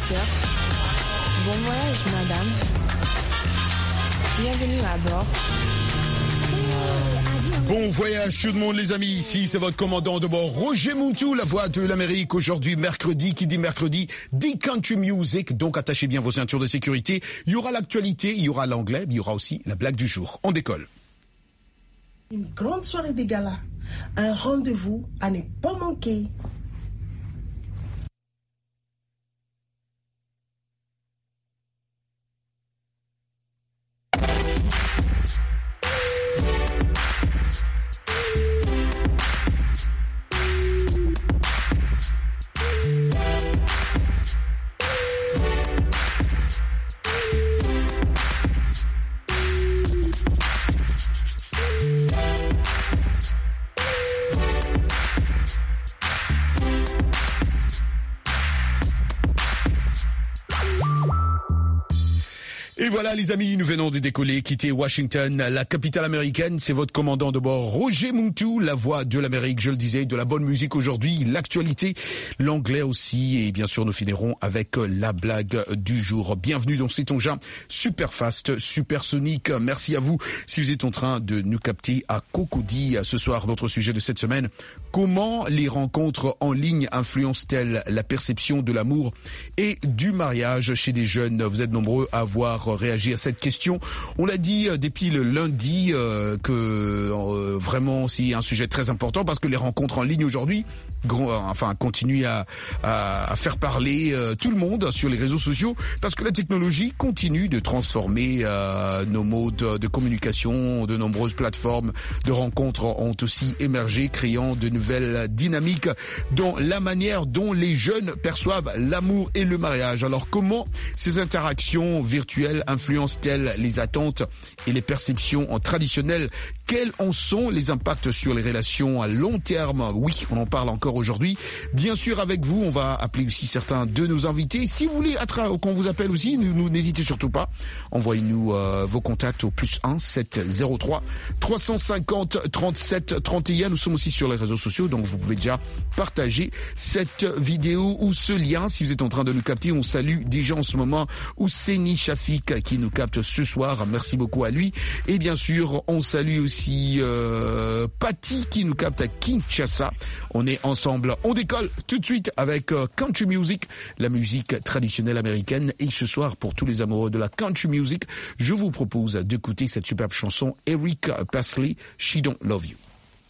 voiture. Bon voyage, madame. Bienvenue à bord. Bon voyage tout le monde les amis, ici c'est votre commandant de bord Roger Muntou, la voix de l'Amérique. Aujourd'hui mercredi, qui dit mercredi, dit country music, donc attachez bien vos ceintures de sécurité. Il y aura l'actualité, il y aura l'anglais, mais il y aura aussi la blague du jour. On décolle. Une grande soirée des galas, un rendez-vous à ne pas manquer. Et voilà les amis, nous venons de décoller, quitter Washington, la capitale américaine. C'est votre commandant de bord Roger Muntou, la voix de l'Amérique, je le disais, de la bonne musique aujourd'hui, l'actualité, l'anglais aussi, et bien sûr nous finirons avec la blague du jour. Bienvenue dans cet engin super fast, super sonique. Merci à vous si vous êtes en train de nous capter à Cocody. Ce soir, notre sujet de cette semaine, comment les rencontres en ligne influencent-elles la perception de l'amour et du mariage chez des jeunes? Vous êtes nombreux à avoir réagi à cette question. On l'a dit depuis le lundi que vraiment c'est un sujet très important parce que les rencontres en ligne aujourd'hui continuent à faire parler tout le monde sur les réseaux sociaux parce que la technologie continue de transformer nos modes de communication. De nombreuses plateformes de rencontres ont aussi émergé, créant de nouvelles dynamiques dans la manière dont les jeunes perçoivent l'amour et le mariage. Alors comment ces interactions virtuelles influencent-elles les attentes et les perceptions traditionnelles? Quels en sont les impacts sur les relations à long terme? Oui, on en parle encore aujourd'hui. Bien sûr, avec vous, on va appeler aussi certains de nos invités. Si vous voulez qu'on vous appelle aussi, n'hésitez surtout pas. Envoyez-nous vos contacts au +1 703 350 37 31. Nous sommes aussi sur les réseaux sociaux, donc vous pouvez déjà partager cette vidéo ou ce lien. Si vous êtes en train de nous capter, on salue déjà en ce moment Ouseni Shafik qui nous capte ce soir. Merci beaucoup à lui. Et bien sûr, on salue aussi Patty qui nous capte à Kinshasa. On est ensemble. On décolle tout de suite avec country music, la musique traditionnelle américaine. Et ce soir, pour tous les amoureux de la country music, je vous propose d'écouter cette superbe chanson Eric Pasley, She Don't Love You.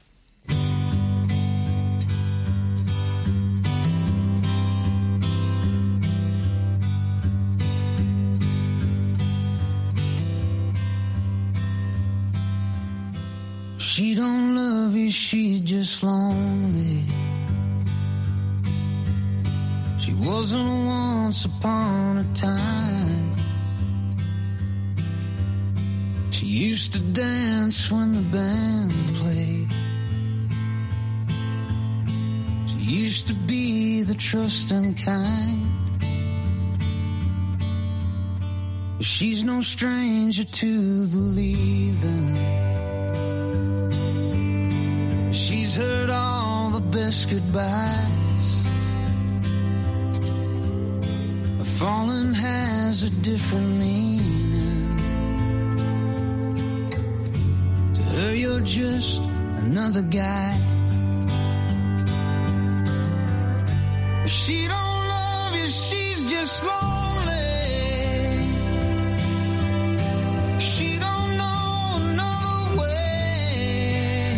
She don't love you, she's just lonely. She wasn't once upon a time. She used to dance when the band played. She used to be the trusting kind. She's no stranger to the leaving. She's heard all the best goodbyes. Falling has a different meaning. To her you're just another guy. She don't love you, she's just lonely. She don't know another way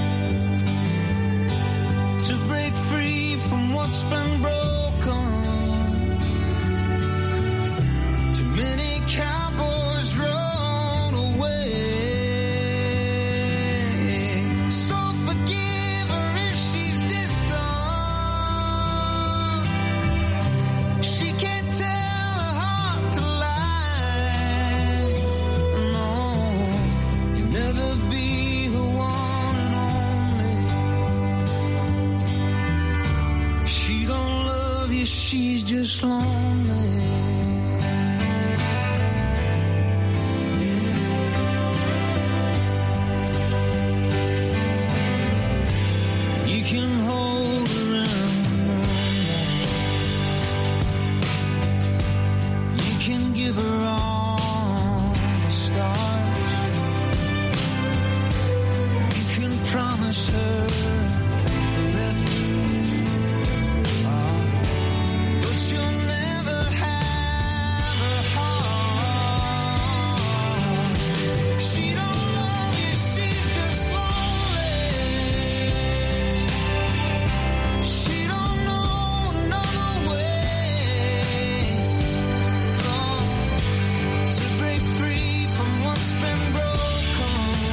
to break free from what's been broken. Too many cowboys run away. So forgive her if she's distant. She can't tell her heart to lie. No, you'll never be her one and only. She don't love you, she's just lonely. You can hold her in the moonlight. miss her forever. But you'll never have her heart. She don't love you, she's just lonely. She don't know another way to break free from what's been broken.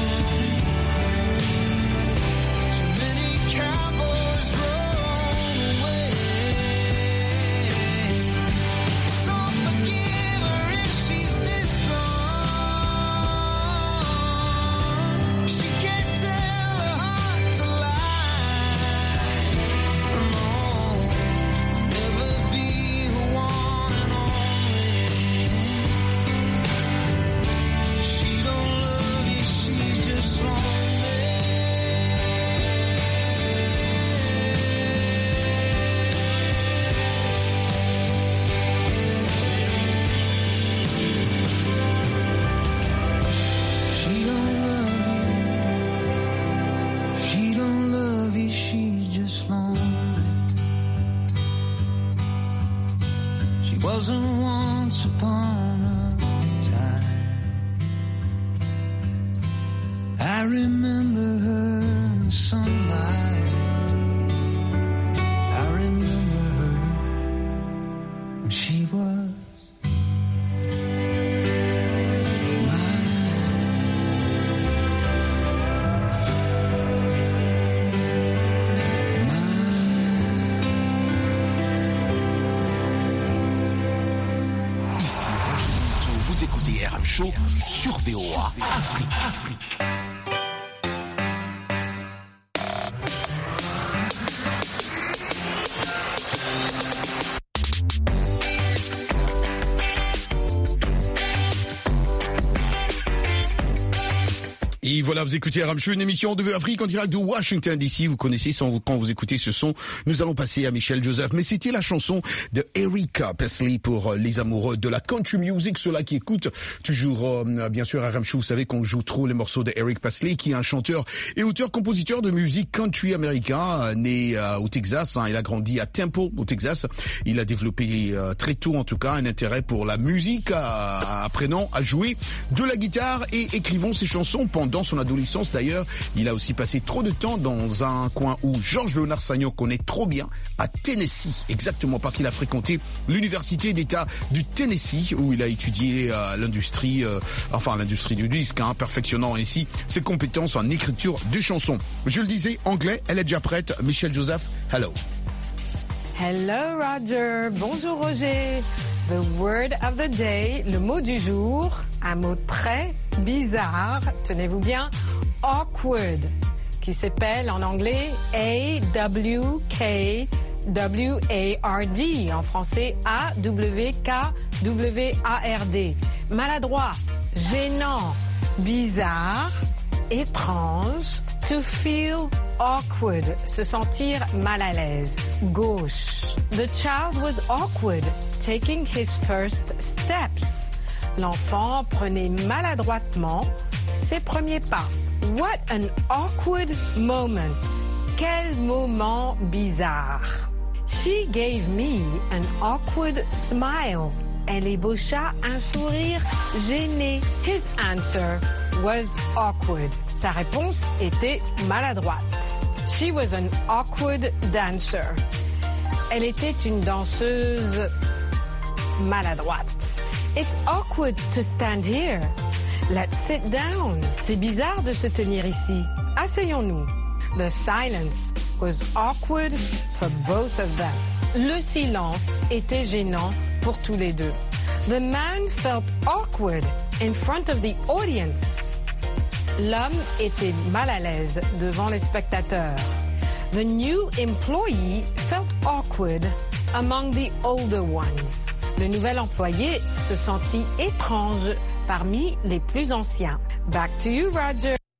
Too many cowboys roam away. So forgive her if she's distraught. She can't tell her heart to lie. No, never be her one and only. She don't love you, she's just lonely. She don't love you. She don't love you, she's just lonely. She wasn't once upon a time. I remember her in the sunlight. I remember her when she was Vous écoutez RM Show sur VOA Afrique. Et voilà, vous écoutez RM Show, une émission de VOA Afrique en direct de Washington DC. Vous connaissez quand vous écoutez ce son, nous allons passer à Michel Joseph. Mais c'était la chanson de Erica Presley pour les amoureux de la country music, ceux-là qui écoutent toujours, bien sûr, RM Show. Vous savez qu'on joue trop les morceaux de Eric Presley, qui est un chanteur et auteur-compositeur de musique country américain, né au Texas. Il a grandi à Temple, au Texas. Il a développé très tôt, en tout cas, un intérêt pour la musique, apprenant à jouer de la guitare et écrivant ses chansons pendant son adolescence. D'ailleurs, il a aussi passé trop de temps dans un coin où Georges Léonard Sagnon connaît trop bien, à Tennessee, exactement parce qu'il a fréquenté l'université d'État du Tennessee, où il a étudié l'industrie du disque, perfectionnant ainsi ses compétences en écriture de chansons. Je le disais, anglais, elle est déjà prête. Michel Joseph, hello. Hello Roger, bonjour Roger. The word of the day, le mot du jour, un mot très bizarre, tenez-vous bien, awkward, qui s'appelle en anglais A-W-K-W-A-R-D, en français A-W-K-W-A-R-D. Maladroit, gênant, bizarre, étrange, to feel awkward, se sentir mal à l'aise, gauche. The child was awkward, taking his first steps. L'enfant prenait maladroitement ses premiers pas. What an awkward moment. Quel moment bizarre. She gave me an awkward smile. Elle ébaucha un sourire gêné. His answer was awkward. Sa réponse était maladroite. She was an awkward dancer. Elle était une danseuse maladroite. It's awkward to stand here. Let's sit down. C'est bizarre de se tenir ici. Asseyons-nous. The silence was awkward for both of them. Le silence était gênant pour tous les deux. The man felt awkward in front of the audience. L'homme était mal à l'aise devant les spectateurs. The new employee felt awkward among the older ones. Le nouvel employé se sentit étrange parmi les plus anciens. Back to you, Roger.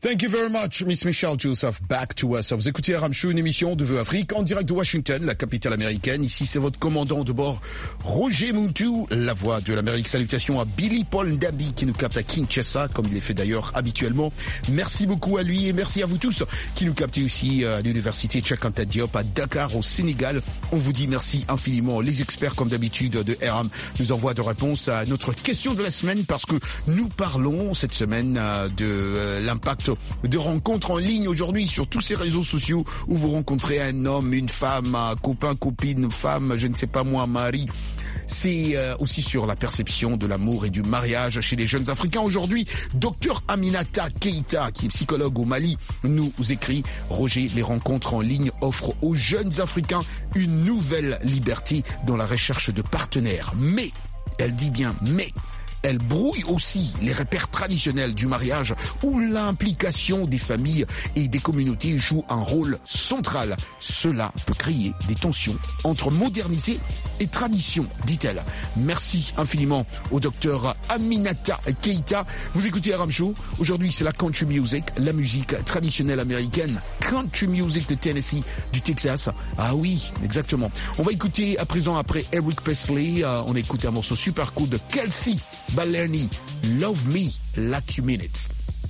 Thank you very much, Miss Michelle Joseph. Back to us. Vous écoutez RM Show, une émission de Vœux Afrique en direct de Washington, la capitale américaine. Ici, c'est votre commandant de bord, Roger Muntu, la voix de l'Amérique. Salutations à Billy Paul Ndambi qui nous capte à Kinshasa, comme il est fait d'ailleurs habituellement. Merci beaucoup à lui et merci à vous tous qui nous captez aussi à l'université Cheikh Anta Diop à Dakar, au Sénégal. On vous dit merci infiniment. Les experts, comme d'habitude, de RM nous envoient de réponses à notre question de la semaine parce que nous parlons cette semaine de l'impact de rencontres en ligne aujourd'hui sur tous ces réseaux sociaux où vous rencontrez un homme, une femme, un copain, copine, femme, je ne sais pas moi, mari. C'est aussi sur la perception de l'amour et du mariage chez les jeunes Africains. Aujourd'hui, Dr Aminata Keita, qui est psychologue au Mali, nous écrit « Roger, les rencontres en ligne offrent aux jeunes Africains une nouvelle liberté dans la recherche de partenaires. Mais, elle dit bien « mais », elle brouille aussi les repères traditionnels du mariage où l'implication des familles et des communautés joue un rôle central. Cela peut créer des tensions entre modernité et tradition, dit-elle. Merci infiniment au docteur Aminata Keita. Vous écoutez RM Show. Aujourd'hui, c'est la country music, la musique traditionnelle américaine. Country music de Tennessee, du Texas. Ah oui, exactement. On va écouter à présent, après Eric Presley, on a écouté un morceau super cool de Kelsey Ballerini, Love Me Like You Mean It.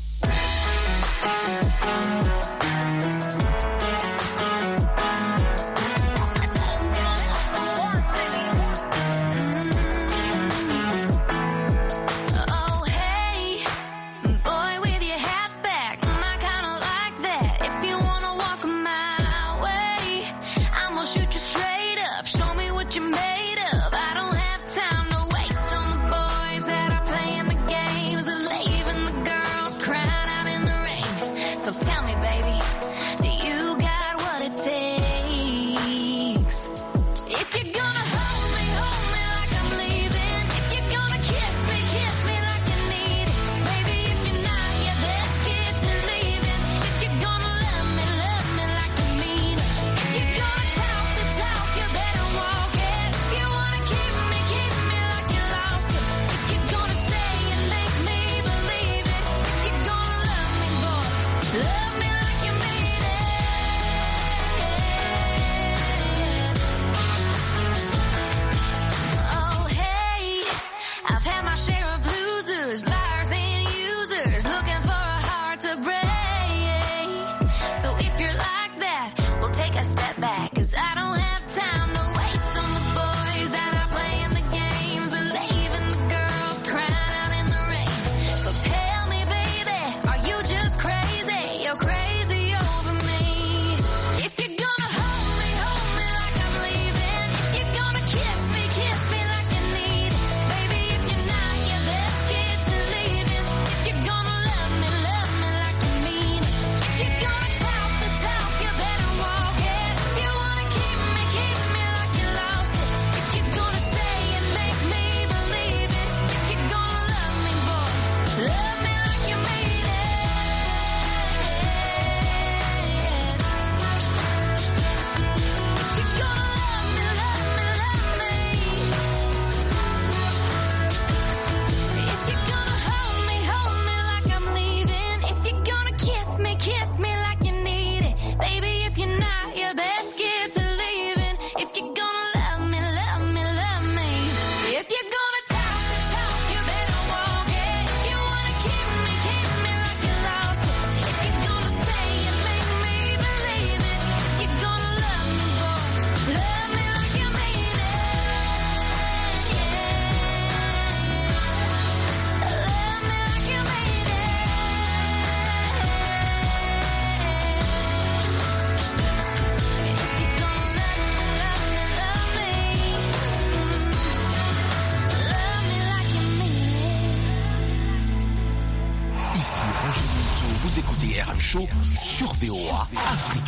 Show sur VOA Afrique.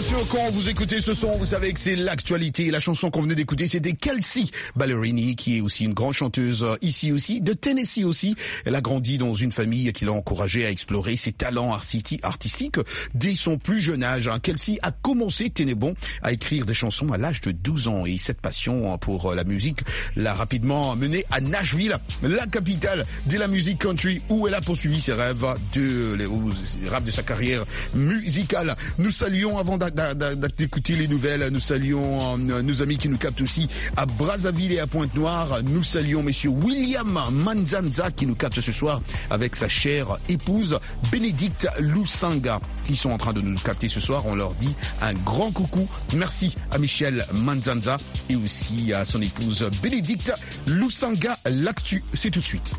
sûr, quand vous écoutez ce son, vous savez que c'est l'actualité. La chanson qu'on venait d'écouter, c'était Kelsey Ballerini, qui est aussi une grande chanteuse ici aussi, de Tennessee aussi. Elle a grandi dans une famille qui l'a encouragée à explorer ses talents artistiques dès son plus jeune âge. Kelsey a commencé, tenez bon, à écrire des chansons à l'âge de 12 ans. Et cette passion pour la musique l'a rapidement menée à Nashville, la capitale de la musique country, où elle a poursuivi ses rêves de sa carrière musicale. Nous saluons, avant d'écouter les nouvelles, nous saluons nos amis qui nous captent aussi à Brazzaville et à Pointe-Noire. Nous saluons monsieur William Manzanza qui nous capte ce soir avec sa chère épouse Bénédicte Lusanga qui sont en train de nous capter ce soir. On leur dit un grand coucou. Merci à Michel Manzanza et aussi à son épouse Bénédicte Lusanga. L'actu, c'est tout de suite.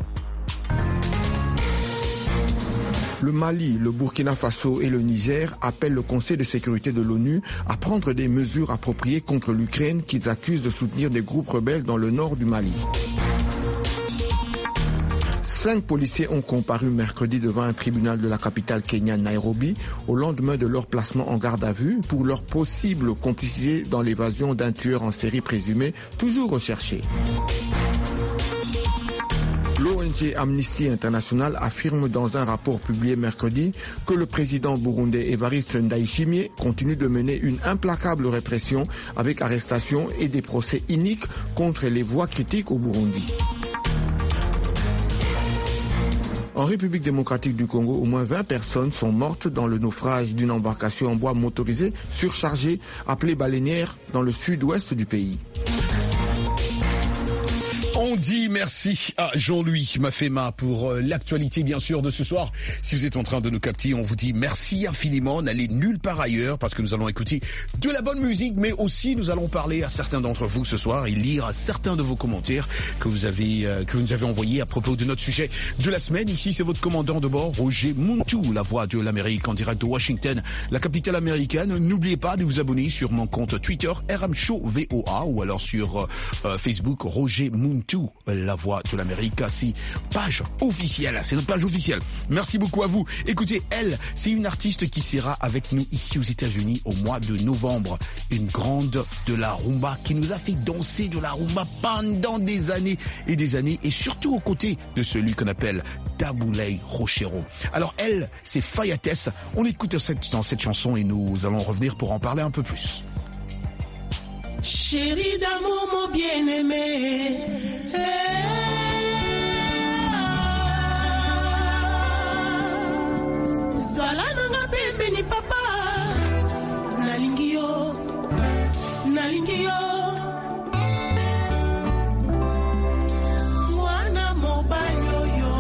Le Mali, le Burkina Faso et le Niger appellent le Conseil de sécurité de l'ONU à prendre des mesures appropriées contre l'Ukraine qu'ils accusent de soutenir des groupes rebelles dans le nord du Mali. 5 policiers ont comparu mercredi devant un tribunal de la capitale kenyane Nairobi au lendemain de leur placement en garde à vue pour leur possible complicité dans l'évasion d'un tueur en série présumé, toujours recherché. L'ONG Amnesty International affirme dans un rapport publié mercredi que le président burundais Evariste Ndayishimiye continue de mener une implacable répression avec arrestation et des procès iniques contre les voix critiques au Burundi. En République démocratique du Congo, au moins 20 personnes sont mortes dans le naufrage d'une embarcation en bois motorisée surchargée appelée baleinière dans le sud-ouest du pays. On dit merci à Jean-Louis Mafema pour l'actualité bien sûr de ce soir. Si vous êtes en train de nous capter, on vous dit merci infiniment. N'allez nulle part ailleurs parce que nous allons écouter de la bonne musique, mais aussi nous allons parler à certains d'entre vous ce soir et lire certains de vos commentaires que vous nous avez envoyés à propos de notre sujet de la semaine. Ici, c'est votre commandant de bord, Roger Muntu, la voix de l'Amérique en direct de Washington, la capitale américaine. N'oubliez pas de vous abonner sur mon compte Twitter RM Show VOA ou alors sur Facebook Roger Muntu. La voix de l'Amérique, c'est page officielle, c'est notre page officielle. Merci beaucoup à vous. Écoutez, elle, c'est une artiste qui sera avec nous ici aux États-Unis au mois de novembre. Une grande de la rumba qui nous a fait danser de la rumba pendant des années et surtout aux côtés de celui qu'on appelle Taboulay Rochero. Alors elle, c'est Fayates. On écoute dans cette chanson et nous allons revenir pour en parler un peu plus. Chérie d'amour, mon bien-aimé, zala nanga pembeni papa, nalingi yo, mwana mobali oyo.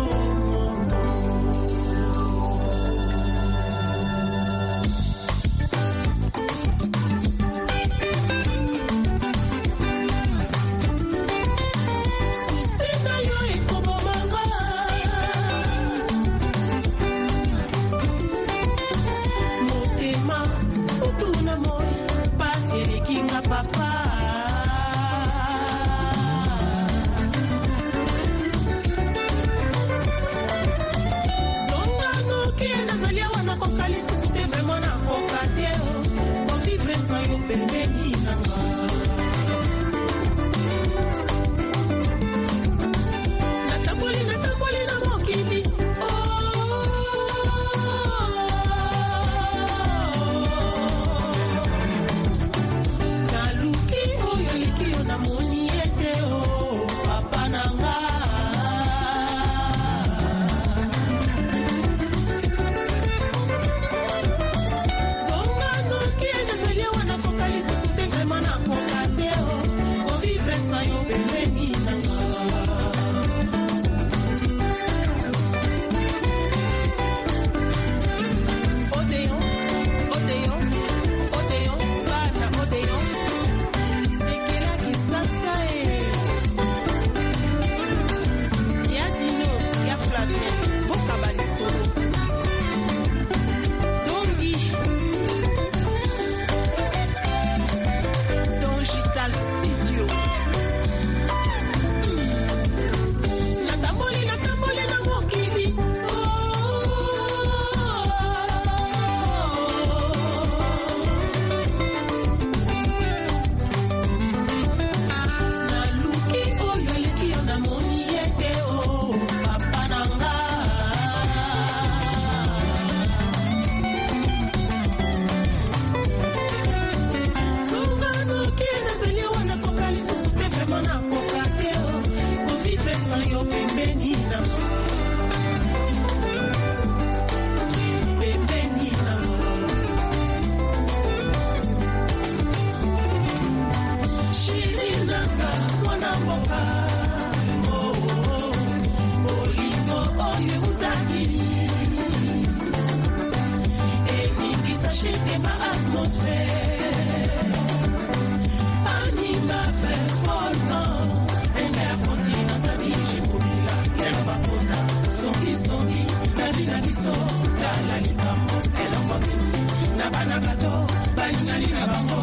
ma atmosphère. Anima fait volcan, intercontinental DJ Mobila, elle va kona, songi, la biso, la libamo, elle en continue, nabanabado, balingali nabango.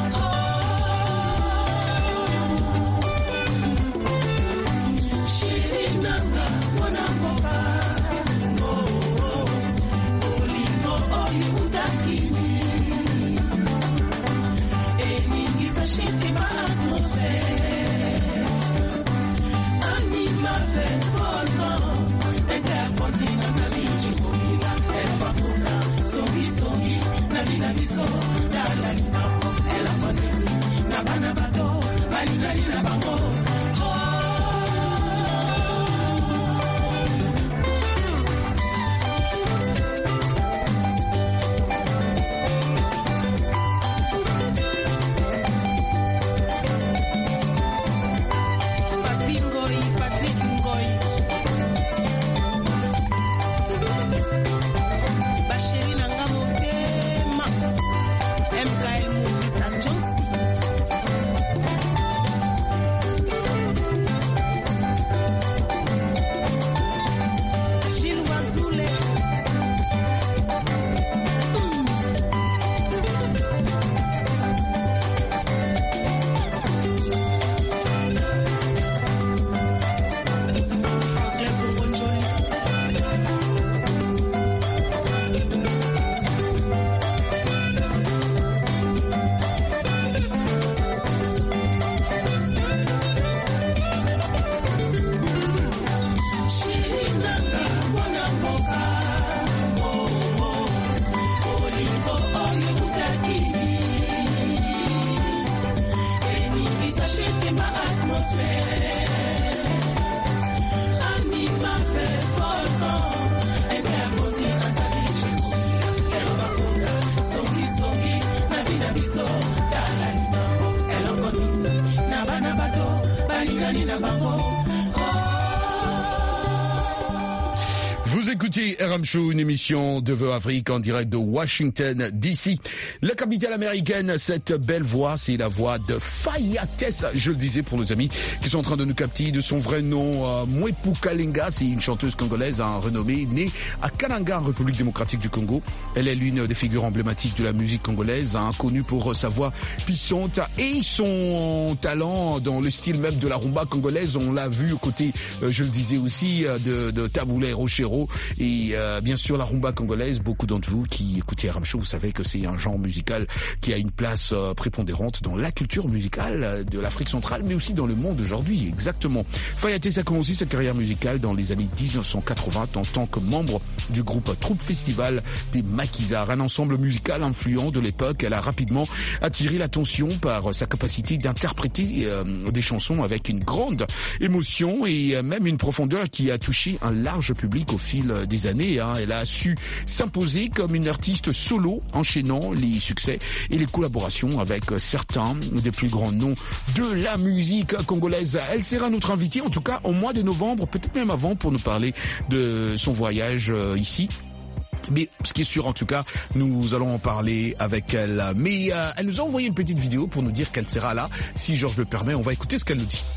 Vous écoutez RM Show, une émission de Vœux Afrique en direct de Washington, D.C. La capitale américaine, cette belle voix, c'est la voix de Fayatessa, je le disais pour nos amis qui sont en train de nous capter de son vrai nom, Mwepu Kalenga. C'est une chanteuse congolaise renommée, née à Kananga, en République démocratique du Congo. Elle est l'une des figures emblématiques de la musique congolaise, connue pour sa voix puissante et son talent dans le style même de la rumba congolaise. On l'a vu aux côtés, je le disais aussi, de Taboulé Rochero et bien sûr la rumba congolaise. Beaucoup d'entre vous qui écoutez RM Show, vous savez que c'est un genre musical qui a une place prépondérante dans la culture musicale de l'Afrique centrale, mais aussi dans le monde aujourd'hui. Exactement. Fayatessa a commencé sa carrière musicale dans les années 1980 en tant que membre du groupe Troupe Festival des Maquisards, un ensemble musical influent de l'époque. Elle a rapidement attiré l'attention par sa capacité d'interpréter des chansons avec une grande émotion et même une profondeur qui a touché un large public au fil des années. Elle a su s'imposer comme une artiste solo, enchaînant les succès et les collaborations avec certains des plus grands noms de la musique congolaise. Elle sera notre invitée, en tout cas au mois de novembre, peut-être même avant, pour nous parler de son voyage ici. Mais ce qui est sûr, en tout cas, nous allons en parler avec elle. Mais elle nous a envoyé une petite vidéo pour nous dire qu'elle sera là. Si Georges le permet, on va écouter ce qu'elle nous dit.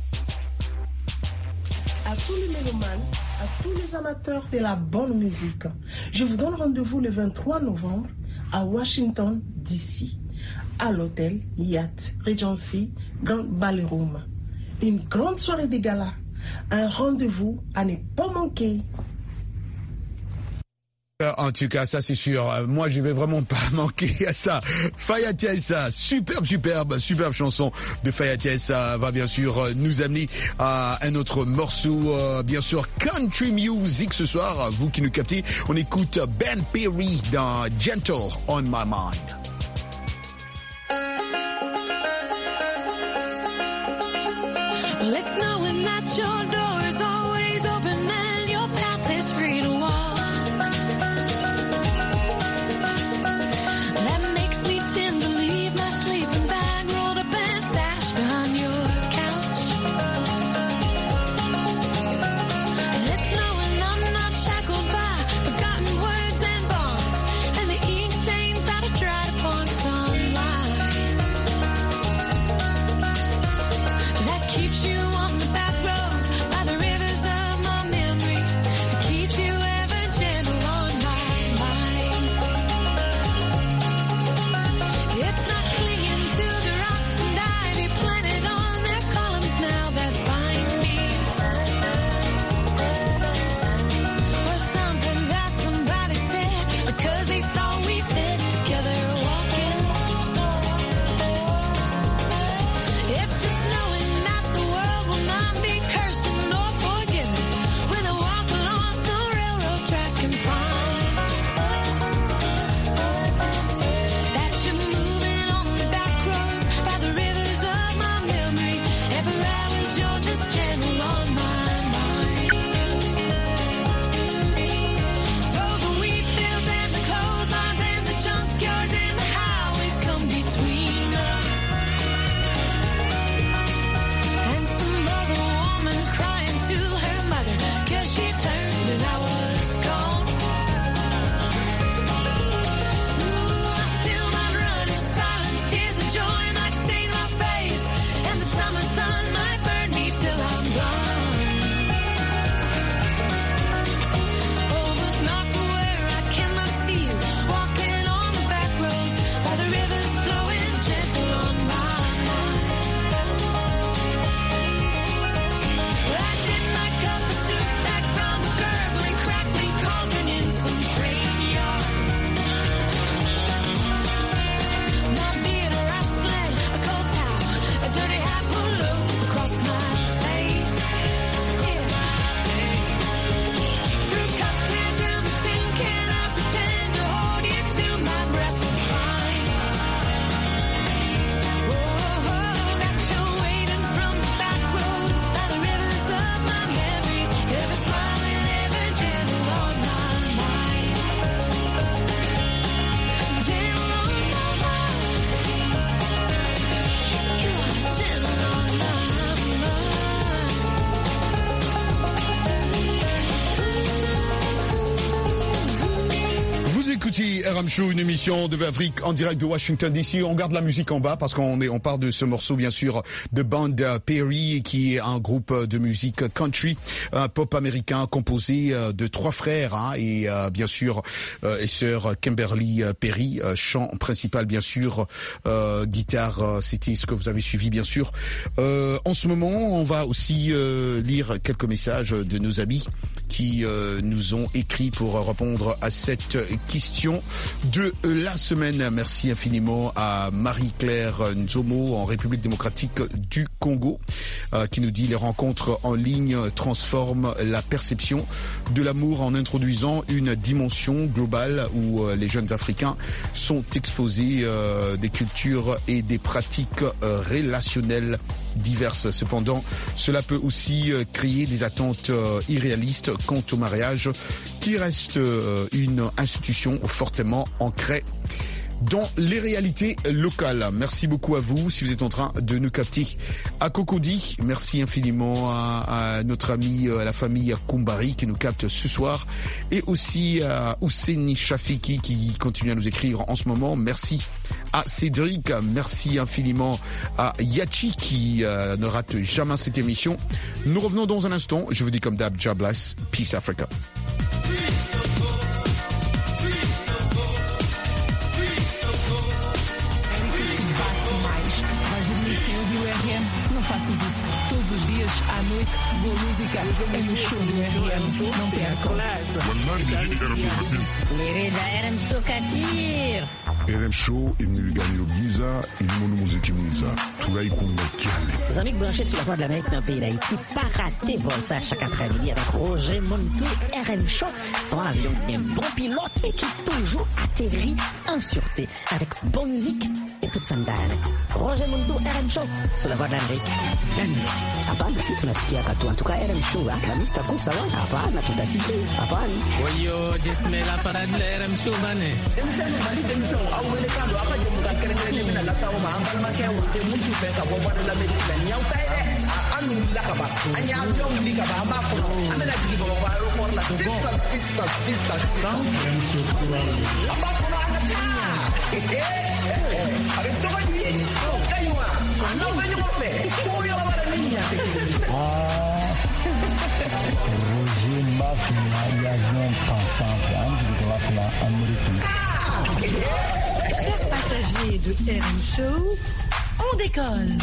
À tous les mélomanes, à tous les amateurs de la bonne musique, je vous donne rendez-vous le 23 novembre à Washington, D.C., à l'hôtel Hyatt Regency Grand Ballroom. Une grande soirée de gala, un rendez-vous à ne pas manquer. En tout cas, ça c'est sûr. Moi, je vais vraiment pas manquer à ça. Fayatessa, superbe chanson de Fayatessa va bien sûr nous amener à un autre morceau, bien sûr country music ce soir. Vous qui nous captez, on écoute Ben Perry dans Gentle on My Mind. Let's know when that your door is always open and your path is free to walk. That makes me tend to leave my sleeping bag rolled up and stashed behind your couch. Let's know when I'm not shackled by forgotten words and bonds and the ink stains that are dry. écoutez RM Show, une émission de Afrique en direct de Washington DC. On garde la musique en bas parce qu'on parle de ce morceau bien sûr de Band Perry, qui est un groupe de musique country, un pop américain composé de 3 frères et bien sûr et sœur Kimberly Perry, chant principal bien sûr, guitare, c'était ce que vous avez suivi bien sûr. En ce moment, on va aussi lire quelques messages de nos amis qui nous ont écrit pour répondre à cette question de la semaine. Merci infiniment à Marie-Claire Nzomo en République démocratique du Congo qui nous dit: les rencontres en ligne transforment la perception de l'amour en introduisant une dimension globale où les jeunes Africains sont exposés des cultures et des pratiques relationnelles diverses. Cependant, cela peut aussi créer des attentes irréalistes quant au mariage, qui reste une institution fortement ancrée dans les réalités locales. Merci beaucoup à vous si vous êtes en train de nous capter à Cocody. Merci infiniment à notre ami, à la famille Kumbari qui nous capte ce soir, et aussi à Ouseni Shafiki qui continue à nous écrire en ce moment. Merci à Cédric, merci infiniment à Yachi qui ne rate jamais cette émission. Nous revenons dans un instant. Je vous dis comme d'hab, God bless, Peace Africa. À noite, boa música é no show do RM. Não percam. Merida RM Show Katir. RM Show, il nous gagne au Giza, il nous musique Giza. Tout là, il compte Kiale. Les amis branchés sur la voie de l'Amérique dans le pays d'Haïti, pas rater bon ça chaque après-midi avec Roger Montou. RM Show, son avion qui est un bon pilote et qui toujours atterrit en sûreté avec bonne musique et toute sa mdane. Roger Montou, RM Show, sur la voie de l'Amérique. Hapana, si tunasikia katu. En tout cas, RM Show, Alhamisi takuwa sawa. Hapana, tutasikia. Hapana. Oyo, jesmela para de RM Show bane. Emisani mali demisho au wele kando apa je muka kerengere mina la sawo ma ambal ma ke wote muntu fe ka bo bada la medika ni au tay de anu la ka ba anya avion li ka ba ma ko amena digi bo ba ro por la sista RM Show aba ko na ta avec toi lui kaywa no venyo mo fe ko yo la bara minha Roger Mafia y avion pensante en Amérique. Chers passagers de RM Show, on décolle.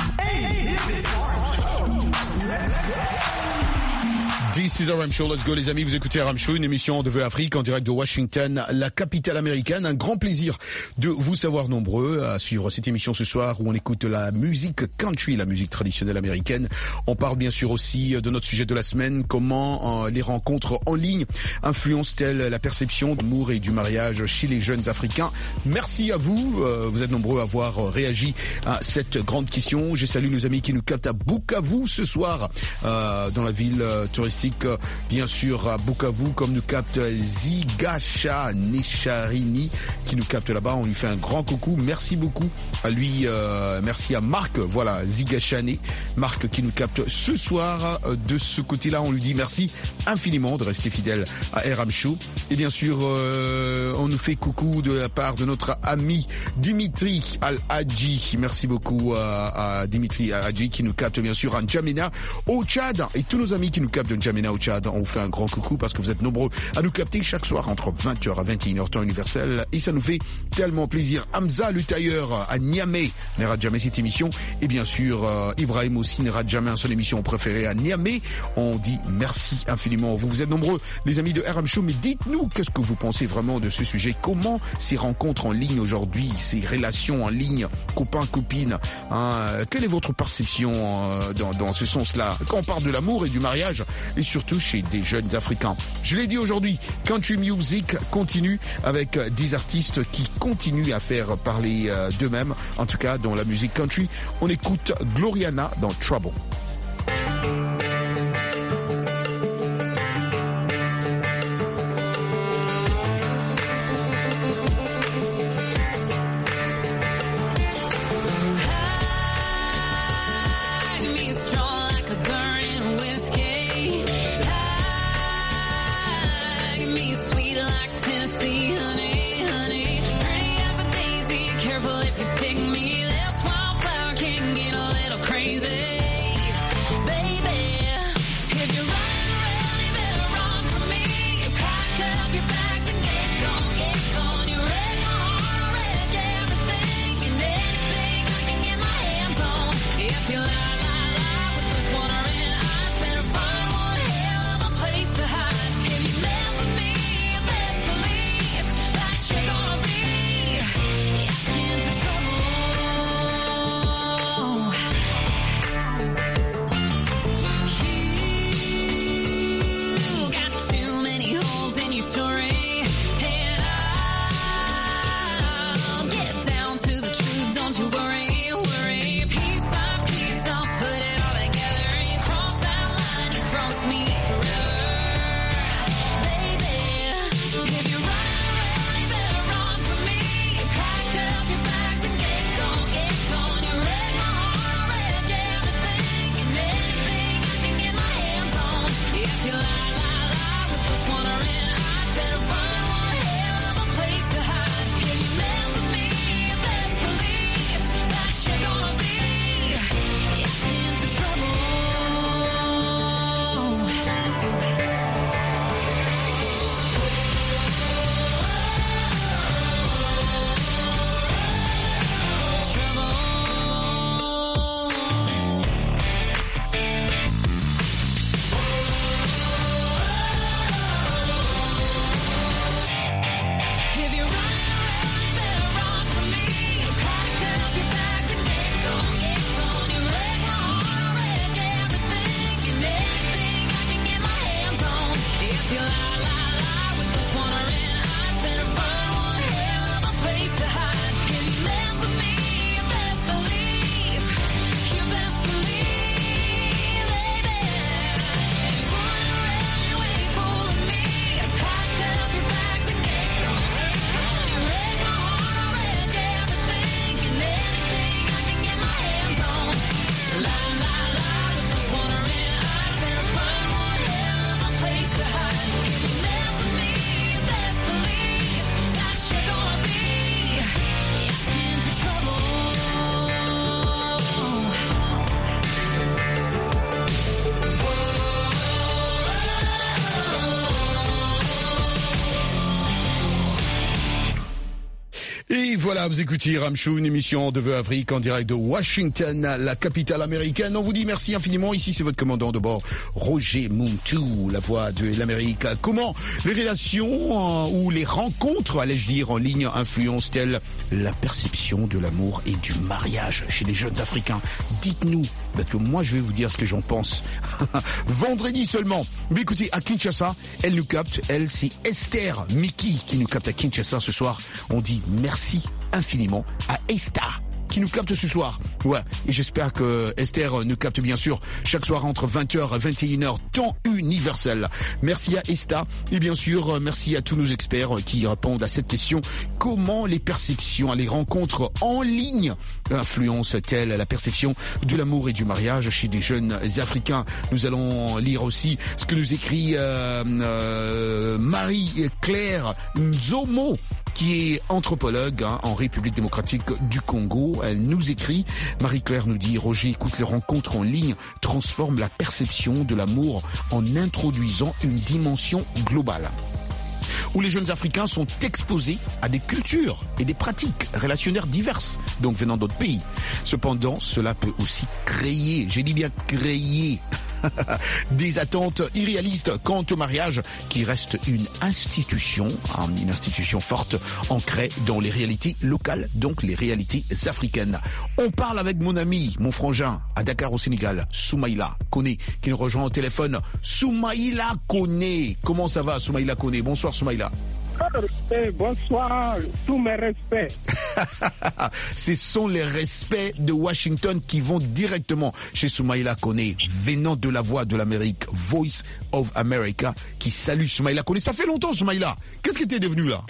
This is RM Show, let's go les amis, vous écoutez RM Show, une émission de Afrique en direct de Washington, la capitale américaine. Un grand plaisir de vous savoir nombreux à suivre cette émission ce soir où on écoute la musique country, la musique traditionnelle américaine. On parle bien sûr aussi de notre sujet de la semaine, comment les rencontres en ligne influencent-elles la perception de l'amour et du mariage chez les jeunes Africains. Merci à vous, vous êtes nombreux à avoir réagi à cette grande question. Je salue nos amis qui nous captent à Bukavu ce soir, dans la ville touristique. Bien sûr à Bukavu, comme nous capte Zigasha Nesharini qui nous capte là-bas, on lui fait un grand coucou, merci beaucoup à lui, merci à Marc, voilà, Zigashane, Marc qui nous capte ce soir de ce côté-là, on lui dit merci infiniment de rester fidèle à RM Show, et bien sûr on nous fait coucou de la part de notre ami Dimitri Al-Hadji, merci beaucoup à Dimitri Al-Hadji qui nous capte bien sûr en N'Djamena au Tchad, et tous nos amis qui nous captent en N'Djamena au Tchad, on vous fait un grand coucou parce que vous êtes nombreux à nous capter chaque soir entre 20h à 21h temps universel, et ça nous fait tellement plaisir. Hamza le tailleur à Niamey ne rate jamais cette émission, et bien sûr Ibrahim aussi ne rate jamais son émission préférée à Niamey. On dit merci infiniment. Vous êtes nombreux les amis de RM Show, mais dites-nous qu'est-ce que vous pensez vraiment de ce sujet, comment ces rencontres en ligne aujourd'hui, ces relations en ligne, copains, copines, quelle est votre perception dans ce sens-là quand on parle de l'amour et du mariage, et surtout chez des jeunes Africains. Je l'ai dit aujourd'hui, country music continue avec des artistes qui continuent à faire parler d'eux-mêmes. En tout cas, dans la musique country, on écoute Gloriana dans Trouble. Tennessee, honey, honey. Et voilà, vous écoutez Ramchou, une émission de Vœux Afrique en direct de Washington, la capitale américaine. On vous dit merci infiniment. Ici, c'est votre commandant de bord, Roger Muntu, la voix de l'Amérique. Comment les relations ou les rencontres, allais-je dire, en ligne influencent-elles la perception de l'amour et du mariage chez les jeunes Africains? Dites-nous, parce que moi, je vais vous dire ce que j'en pense. Vendredi seulement. Mais écoutez, à Kinshasa, elle nous capte. Elle, c'est Esther Miki qui nous capte à Kinshasa ce soir. On dit merci infiniment à Esther qui nous capte ce soir. Ouais, et j'espère que Esther nous capte bien sûr chaque soir entre 20h et 21h, temps universel. Merci à Esther et bien sûr merci à tous nos experts qui répondent à cette question. Comment les perceptions, les rencontres en ligne influencent-elles la perception de l'amour et du mariage chez des jeunes Africains? Nous allons lire aussi ce que nous écrit Marie-Claire Nzomo, qui est anthropologue en République démocratique du Congo. Elle nous écrit, Marie-Claire nous dit, Roger, écoute, les rencontres en ligne transforment la perception de l'amour en introduisant une dimension globale, où les jeunes Africains sont exposés à des cultures et des pratiques relationnelles diverses, donc venant d'autres pays. Cependant, cela peut aussi créer, j'ai dit bien créer, des attentes irréalistes quant au mariage, qui reste une institution forte, ancrée dans les réalités locales, donc les réalités africaines. On parle avec mon ami, mon frangin, à Dakar au Sénégal, Soumaïla Koné, qui nous rejoint au téléphone. Soumaïla Koné, comment ça va Soumaïla Koné? Bonsoir Soumaïla. Bonsoir, tous mes respects. Ce sont les respects de Washington qui vont directement chez Soumaïla Koné, venant de la voix de l'Amérique, Voice of America, qui salue Soumaïla Koné. Ça fait longtemps Soumaïla. Qu'est-ce que t'es devenu là?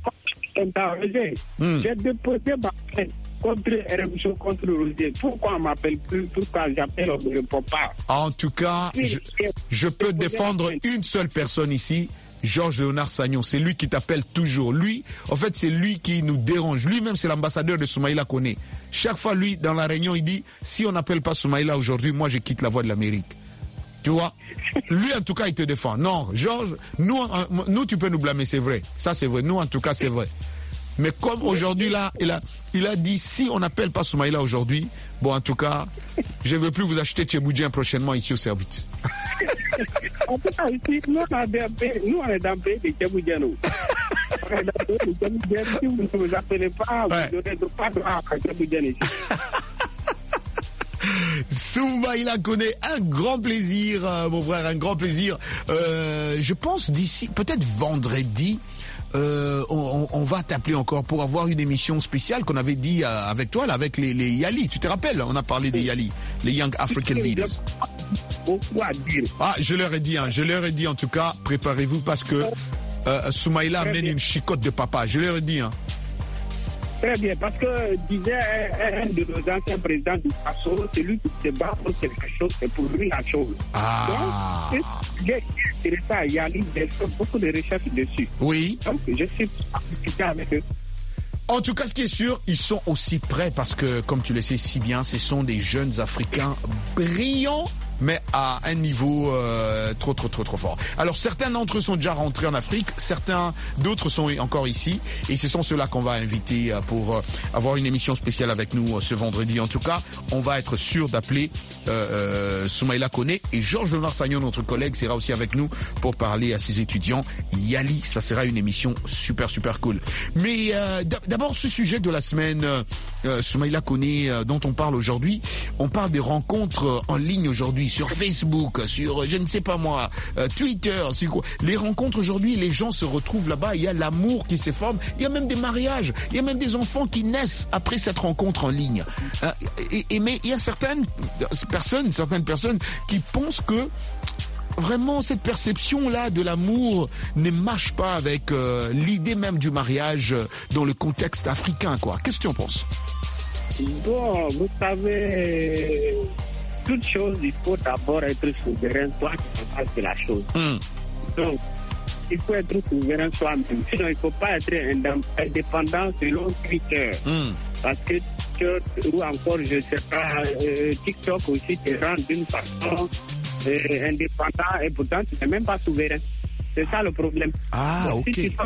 J'ai déposé ma plainte contre RMC, contre Roger. Pourquoi on m'appelle plus? Pourquoi j'appelle, on ne répond pas? En tout cas, je peux défendre une seule personne ici, Georges Léonard Sagnon. C'est lui qui t'appelle toujours. Lui, en fait, c'est lui qui nous dérange. Lui-même, c'est l'ambassadeur de Soumaïla Koné. Chaque fois, lui, dans la réunion, il dit, si on n'appelle pas Soumaïla aujourd'hui, moi, je quitte la voix de l'Amérique. Tu vois? Lui, en tout cas, il te défend. Non, Georges, nous, tu peux nous blâmer, c'est vrai. Ça, c'est vrai. Nous, en tout cas, c'est vrai. Mais comme aujourd'hui, là, il a dit, si on n'appelle pas Soumaïla aujourd'hui, bon, en tout cas, je ne veux plus vous acheter Tchéboudian prochainement ici au service. En tout cas, ici, nous, on est dans le pays de Tchéboudian. On est dans le pays de Tchéboudian. Si vous ne vous appelez pas, vous n'aurez pas droit à Tchéboudian ici. Soumaïla Koné, un grand plaisir, mon frère, un grand plaisir. Je pense d'ici, peut-être vendredi, on va t'appeler encore pour avoir une émission spéciale qu'on avait dit avec toi, là, avec les Yali. Tu te rappelles? On a parlé des Yali, les Young African Leaders. Ah, je leur ai dit en tout cas, préparez-vous parce que Soumaïla mène une chicotte de papa. Je leur ai dit, Très bien, parce que disait un de nos anciens présidents du PASO, c'est lui qui se bat pour quelque chose, c'est pour lui la chose. Ah. Donc, il y a beaucoup de recherches dessus. Oui. Donc, je suis impliqué avec eux. En tout cas, ce qui est sûr, ils sont aussi prêts parce que, comme tu le sais si bien, ce sont des jeunes Africains brillants, mais à un niveau trop fort. Alors certains d'entre eux sont déjà rentrés en Afrique, d'autres sont encore ici, et ce sont ceux-là qu'on va inviter pour avoir une émission spéciale avec nous ce vendredi. En tout cas, on va être sûr d'appeler Soumaïla Koné, et Georges Léonard Sagnon, notre collègue, sera aussi avec nous pour parler à ses étudiants. Yali, ça sera une émission super cool. Mais d'abord, ce sujet de la semaine, Soumaïla Koné, dont on parle aujourd'hui, on parle des rencontres en ligne aujourd'hui, sur Facebook, sur, je ne sais pas moi, Twitter, c'est quoi. Les rencontres aujourd'hui, les gens se retrouvent là-bas, il y a l'amour qui se forme, il y a même des mariages, il y a même des enfants qui naissent après cette rencontre en ligne. Mais il y a certaines personnes qui pensent que vraiment cette perception-là de l'amour ne marche pas avec l'idée même du mariage dans le contexte africain, quoi. Qu'est-ce que tu en penses? Bon, vous savez, toute chose, il faut d'abord être souverain, toi qui penses de la chose. Donc, il faut être souverain soi-même. Sinon, il ne faut pas être indépendant selon critères. Parce que ou encore, je ne sais pas, TikTok aussi te rend d'une façon indépendant et pourtant tu n'es même pas souverain. C'est ça le problème. Ah, donc, ok.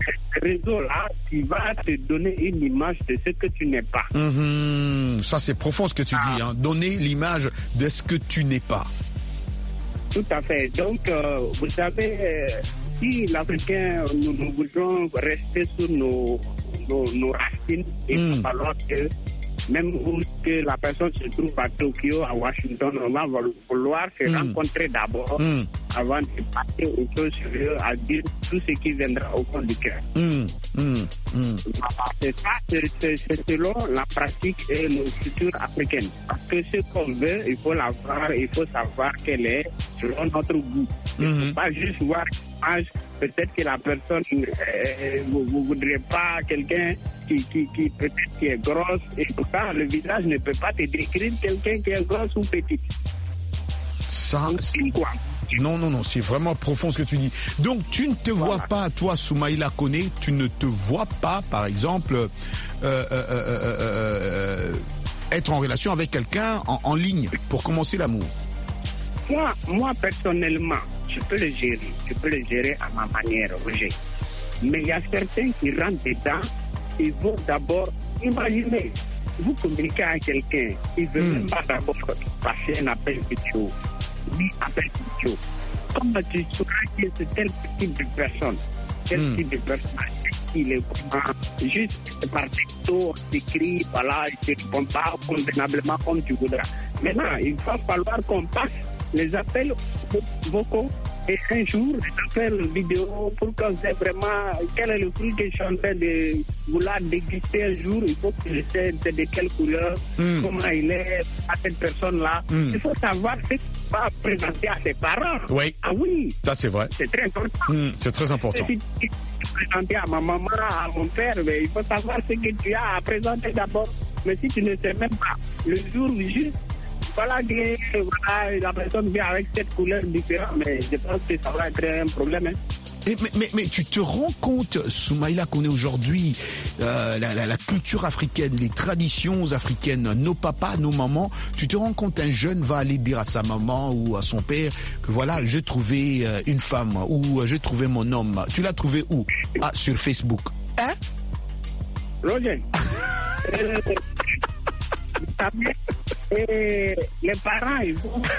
réseau-là qui va te donner une image de ce que tu n'es pas. Ça, c'est profond ce que tu dis, hein. Donner l'image de ce que tu n'es pas. Tout à fait. Donc, vous savez, si l'Africain, nous voudrons rester sur nos racines, il va falloir que même où que la personne se trouve à Tokyo, à Washington, on va vouloir se rencontrer d'abord avant de passer aux choses sérieuses, à dire tout ce qui viendra au fond du cœur. C'est ça, c'est selon la pratique et nos cultures africaines. Parce que ce qu'on veut, il faut l'avoir, il faut savoir quelle est selon notre goût. Il ne faut pas juste voir l'image. Peut-être que la personne, vous ne voudrez pas quelqu'un qui peut-être qui est grosse, et pourtant le visage ne peut pas te décrire quelqu'un qui est grosse ou petit. Ça, non, c'est vraiment profond ce que tu dis. Donc tu ne te vois pas, toi, Soumaïla Koné, tu ne te vois pas, par exemple, être en relation avec quelqu'un en ligne pour commencer l'amour. Moi, personnellement, je peux le gérer à ma manière, Roger. Mais il y a certains qui rentrent dedans, ils vont d'abord imaginer. Vous communiquez avec quelqu'un, il ne veut même pas d'abord passer un appel vidéo. Comment tu sauras que c'est tel type de personne? Quel type de personne? Il est vraiment juste par texto, t'écris, voilà, il ne te répond pas convenablement comme tu voudras. Maintenant, il va falloir qu'on passe les appels vocaux et un jour les appels vidéo pour qu'on sait vraiment quel est le fruit que je suis en train de vouloir déguster un jour. Il faut que je sais de quelle couleur, comment il est à cette personne-là. Il faut savoir ce qu'il va présenter à ses parents. Oui. Ah oui. Ça, c'est vrai. C'est très important. C'est très important. Si tu présenter à ma maman, à mon père, mais il faut savoir ce que tu as à présenter d'abord. Mais si tu ne sais même pas, le jour juste, voilà que la personne vient avec cette couleur différente, mais je pense que ça va être un problème. Hein. Mais tu te rends compte, Soumaïla Koné, aujourd'hui, la culture africaine, les traditions africaines, nos papas, nos mamans, tu te rends compte, un jeune va aller dire à sa maman ou à son père que voilà, j'ai trouvé une femme ou j'ai trouvé mon homme. Tu l'as trouvé où? Ah, sur Facebook. Hein? Roger. Et les parents, ils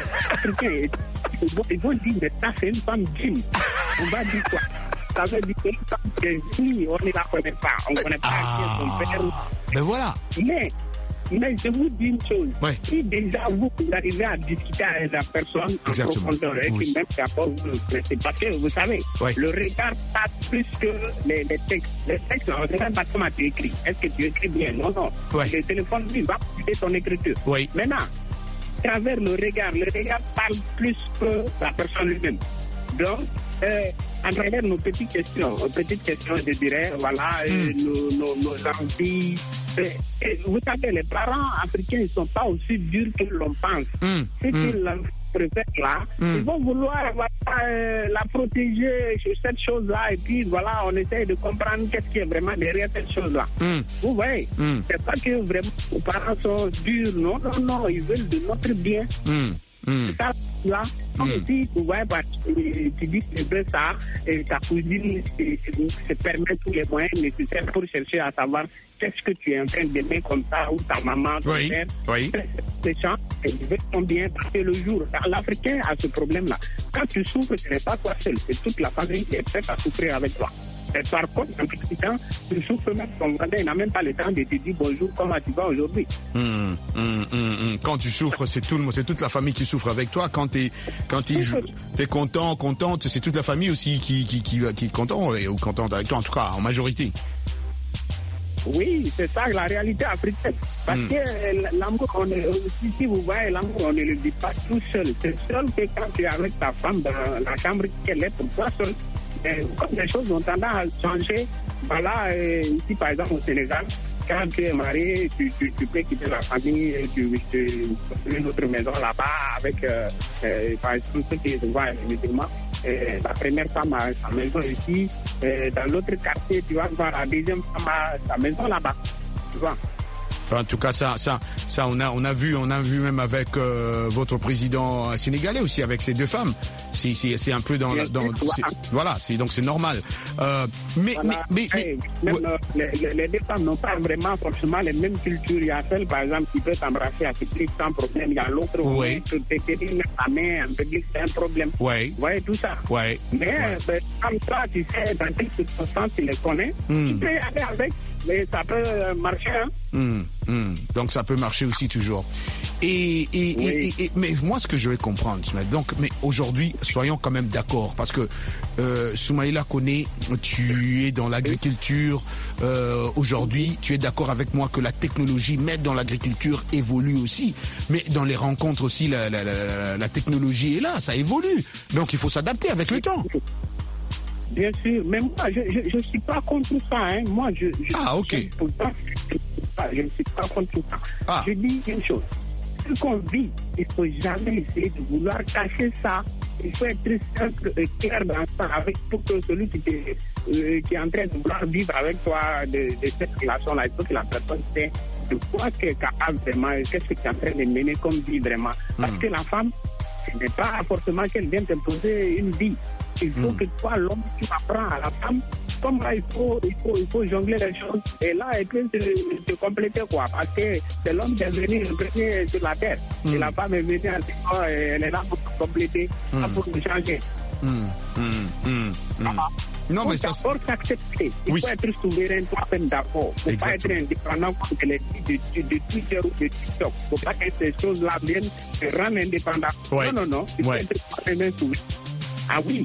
vont dire, mais ça c'est une femme digne. On va dire quoi? Ça veut dire qu'une femme qui est digne, on ne la connaît pas. On ne connaît pas son père. Ben voilà. Mais je vous dis une chose. Ouais. Si déjà vous arrivez à discuter avec la personne en profondeur, et que même d'abord vous le connaissez, parce que vous savez, le regard passe plus que les textes. Les textes, on ne sait même pas comment tu écris. Est-ce que tu écris bien? Non. Le téléphone, lui, va couper ton écriture. Maintenant, à travers le regard parle plus que la personne lui-même. Donc, à travers nos petites questions, je dirais, voilà, nos envies. Vous savez, les parents africains, ils ne sont pas aussi durs que l'on pense. C'est qu'ils préfèrent là, ils vont vouloir la protéger sur cette chose-là, et puis voilà, on essaye de comprendre qu'est-ce qui est vraiment derrière cette chose-là. Vous voyez, c'est pas que vraiment les parents sont durs, non, ils veulent de notre bien. C'est ça, là. Comme si, tu vois, tu dis que tu veux ça, et ta cousine se permet tous les moyens nécessaires pour chercher à savoir qu'est-ce que tu es en train d'aimer comme ça, ou ta maman, ton père. Ces gens, ils veulent ton bien, parce que le jour, l'Africain a ce problème-là. Quand tu souffres, ce n'est pas toi seul, c'est toute la famille qui est prête à souffrir avec toi. Et par contre, en petit temps, tu souffres même, ton voisin, il n'a même pas le temps de te dire bonjour, comment tu vas aujourd'hui. Quand tu souffres, c'est toute la famille qui souffre avec toi. Quand t'es contente, c'est toute la famille aussi qui est content ou contente avec toi, en tout cas, en majorité. Oui, c'est ça la réalité africaine. Parce que l'amour, si vous voyez l'amour, on ne le dit pas tout seul. C'est seul que quand tu es avec ta femme dans la chambre qu'elle est pour toi seul. Comme les choses ont tendance à changer, voilà, ici par exemple au Sénégal, quand tu es marié, tu peux quitter la famille, tu construis une autre maison là-bas avec, par exemple, ceux qui se voient musulmans. La première femme a sa maison ici, dans l'autre quartier, tu vas voir la deuxième femme a sa maison là-bas. Tu vois? En tout cas, ça, on a vu même avec votre président sénégalais aussi, avec ces deux femmes. C'est un peu voilà, donc c'est normal. Mais les deux femmes n'ont pas vraiment forcément les mêmes cultures. Il y a celle, par exemple, qui peut t'embrasser à petit sans problème. Il y a l'autre qui peut te tenir la main un peu, c'est un problème. Ouais. Vous voyez tout ça. Ouais. Mais comme toi, tu sais, dans quelles circonstances tu les connais, tu peux y aller avec. Mais ça peut marcher, hein. Donc ça peut marcher aussi toujours. Mais moi, ce que je vais comprendre, mais aujourd'hui, soyons quand même d'accord, parce que Soumaïla Koné, tu es dans l'agriculture. Aujourd'hui, tu es d'accord avec moi que la technologie, même dans l'agriculture, évolue aussi. Mais dans les rencontres aussi, la technologie est là, ça évolue. Donc il faut s'adapter avec le temps. Bien sûr, mais moi, je ne suis pas contre ça. Hein. Moi, ok. Je ne suis pas contre ça. Je dis une chose. Ce qu'on vit, il ne faut jamais essayer de vouloir cacher ça. Il faut être simple et clair dans ça, pour que celui qui est en train de vouloir vivre avec toi de cette relation-là, il faut que la personne sait de quoi tu es capable vraiment, qu'est-ce que tu es en train de mener comme vie vraiment. Parce que la femme, ce n'est pas forcément qu'elle vient t'imposer une vie. Il faut que toi, l'homme, tu apprends à la femme comment il faut jongler les choses. Et là, elle peut se compléter, quoi. Parce que c'est l'homme qui est venu le premier sur la terre. Et la femme est venue en disant, elle est là pour compléter, pas pour nous changer. Non, mais ça. Il faut s'accepter. Il faut être souverain toi-même d'abord. Il ne faut pas être indépendant comme elle dit de Twitter ou de TikTok. Il ne faut pas que ces choses-là viennent te rendre indépendant. Non. Il faut être toi-même souverain. Ah oui.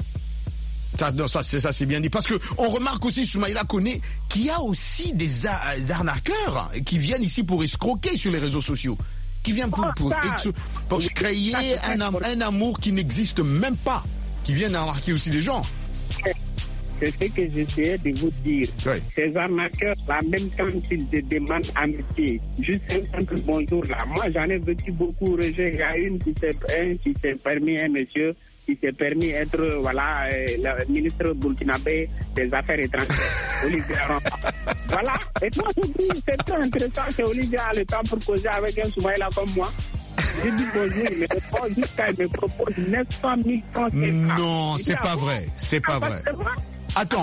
Ça c'est bien dit. Parce que on remarque aussi, Soumaïla Koné, qu'il y a aussi des arnaqueurs qui viennent ici pour escroquer sur les réseaux sociaux. Qui viennent pour créer un amour qui n'existe même pas. Qui viennent arnaquer aussi des gens. C'est ce que j'essayais de vous dire. Oui. Ces arnaqueurs, là, même quand ils te demandent amitié, juste un simple bonjour là. Moi, j'en ai vécu beaucoup, Roger. Il y a une qui s'est permis, un monsieur, qui s'est permis d'être, le ministre burkinabé des Affaires étrangères, Olivier Arampa. Voilà. Et moi, je dis, c'est très intéressant que Olivier a le temps pour causer avec un Soumaïla comme moi. J'ai dit bonjour, mais il me propose 900 000 francs. Non, c'est pas vrai. C'est pas vrai. Attends,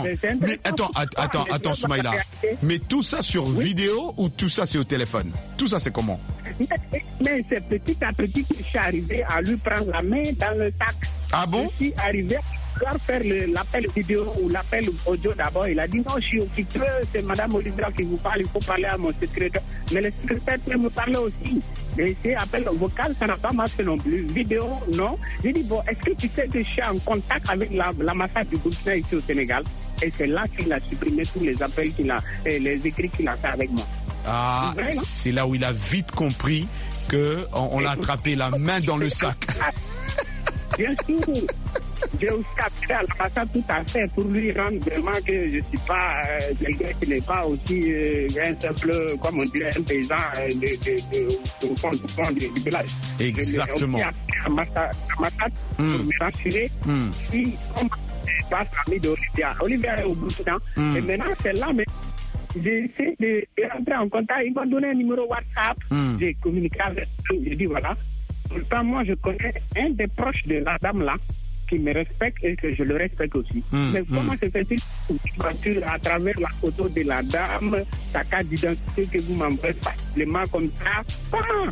Soumaïla. Mais tout ça sur vidéo ou tout ça c'est au téléphone? Tout ça c'est comment? Mais c'est petit à petit que je suis arrivé à lui prendre la main dans le sac. Ah bon? Je suis arrivé à faire l'appel vidéo ou l'appel audio d'abord. Il a dit non, je suis occupé, c'est Madame Olivia qui vous parle, il faut parler à mon secrétaire. Mais le secrétaire peut me parler aussi. Mais c'est appel vocal, ça n'a pas marché non plus. Vidéo, non. J'ai dit, bon, est-ce que tu sais que je suis en contact avec l'ambassade du Burkina ici au Sénégal? Et c'est là qu'il a supprimé tous les appels les écrits qu'il a fait avec moi. Ah, c'est là où il a vite compris qu'on l'a attrapé la main dans le sac. Bien sûr. J'ai aussi appelé à l'ambassade tout à fait pour lui rendre vraiment que je ne suis pas quelqu'un qui n'est pas aussi un simple, comme on dirait, un paysan au fond du village. Exactement. J'ai aussi appelé à l'ambassade pour me rassurer si on passe l'ami d'Olivia. Olivia est au Burkina. Et maintenant, c'est là, mais j'ai essayé de rentrer en contact. Ils m'ont donné un numéro WhatsApp. J'ai communiqué avec eux. J'ai dit voilà. Pourtant, moi, je connais un des proches de la dame là qui me respecte et que je le respecte aussi. Mais comment se fait-il à travers la photo de la dame, sa carte d'identité que vous m'envoyez facilement comme ça? Comment?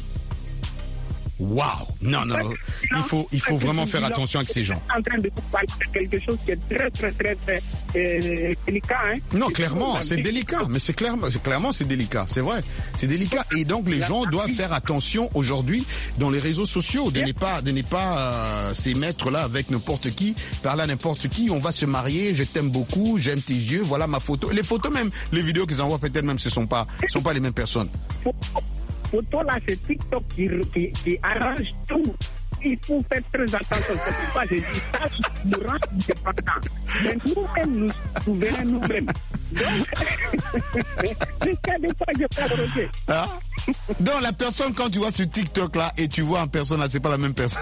Waouh! Non. Il faut vraiment faire attention avec ces gens. En train de vous parler de quelque chose qui est très, très, très, très délicat, hein? Non, clairement, c'est délicat. Mais clairement, c'est délicat. C'est vrai. C'est délicat. Et donc, les gens doivent faire attention aujourd'hui dans les réseaux sociaux, de ne pas s'émettre là avec n'importe qui, parler à n'importe qui. On va se marier, je t'aime beaucoup, j'aime tes yeux, voilà ma photo. Les photos même, les vidéos qu'ils envoient peut-être même, ce sont pas les mêmes personnes. Photo là, c'est TikTok qui arrange tout. Il faut faire très attention. C'est pourquoi je dis ça, nous rend indépendants. Mais nous-mêmes, nous verrons nous-mêmes. Donc, jusqu'à des fois, je parle de Donc, la personne, quand tu vois sur TikTok là, et tu vois en personne là, c'est pas la même personne.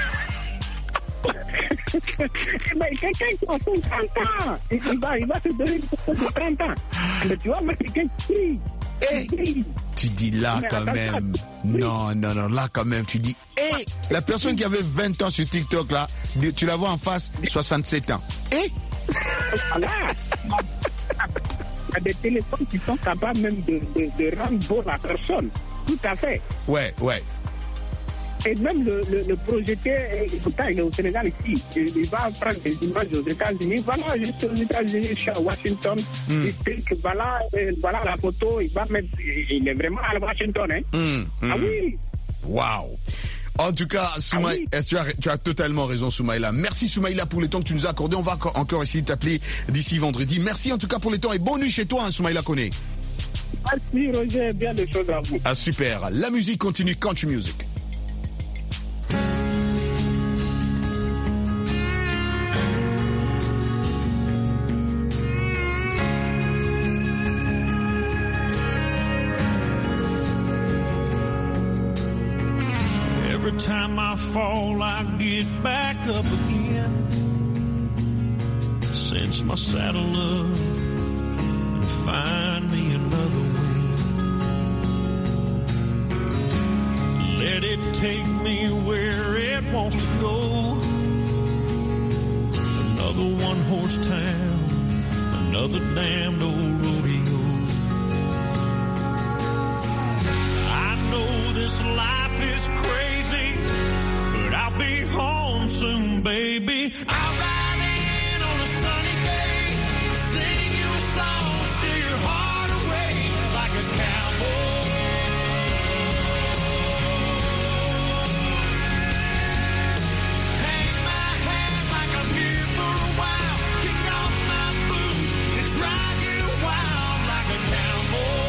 Mais quelqu'un qui a 30 ans, il va se donner une photo de 30 ans. Mais tu vois, moi, quelqu'un qui Tu dis là quand même. Non, là quand même, tu dis, la personne qui avait 20 ans sur TikTok là, tu la vois en face, 67 ans. Voilà. Il y a des téléphones qui sont capables même de rendre beau la personne. Tout à fait. Ouais. Et même le projeter, pourtant il est au Sénégal ici, il va prendre des images aux États-Unis, voilà, juste aux États-Unis, je suis à Washington, il clique, voilà la photo, il va mettre, il est vraiment à Washington, hein. Ah oui. Waouh. En tout cas, Soumaïla, tu as totalement raison, Soumaïla. Merci, Soumaïla, pour le temps que tu nous as accordé. On va encore essayer de t'appeler d'ici vendredi. Merci en tout cas pour le temps et bonne nuit chez toi, hein, Soumaïla Koné. Merci, Roger, bien des choses à vous. Ah, super. La musique continue, country music. Every time I fall, I get back up again. Cinch my saddle up and find me another way. Let it take me where it wants to go. Another one-horse town, another damned old rodeo. I know this life is crazy, but I'll be home soon, baby. I'll ride in on a sunny day, sing you a song, steal your heart away like a cowboy. Hang my hat like I'm here for a while, kick off my boots and drive you wild like a cowboy.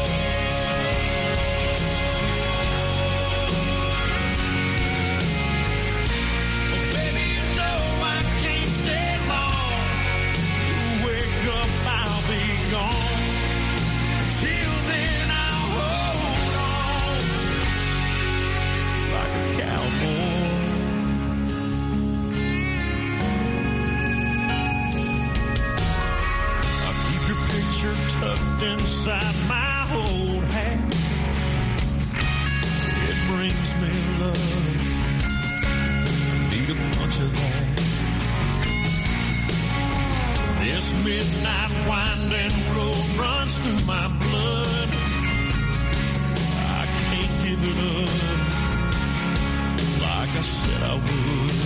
Tucked inside my old hat. It brings me love. Need a bunch of that. This midnight winding road runs through my blood. I can't give it up like I said I would.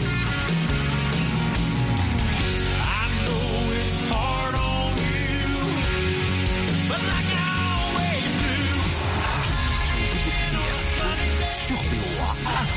I know it's hard on you, but like I always do, sur VOA.